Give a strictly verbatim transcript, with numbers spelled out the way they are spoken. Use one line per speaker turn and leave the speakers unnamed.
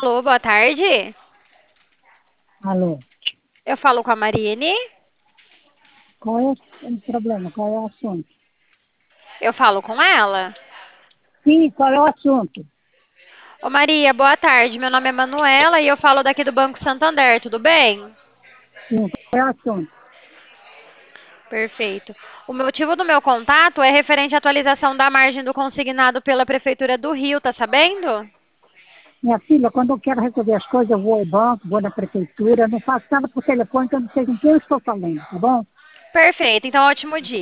Alô, boa tarde.
Alô,
Eu falo com a Marine.
qual é o problema? Qual é o assunto?
Eu falo com ela.
Sim, qual é o assunto?
Ô Maria, boa tarde. Meu nome é Manuela e eu falo daqui do Banco Santander, tudo bem?
Sim, qual é o assunto?
Perfeito. O motivo do meu contato é referente à atualização da margem do consignado pela Prefeitura do Rio, tá sabendo?
Minha filha, quando eu quero resolver as coisas, eu vou ao banco, vou na prefeitura, eu não faço nada por telefone, que eu não sei com quem eu estou falando, tá bom?
Perfeito, então ótimo dia.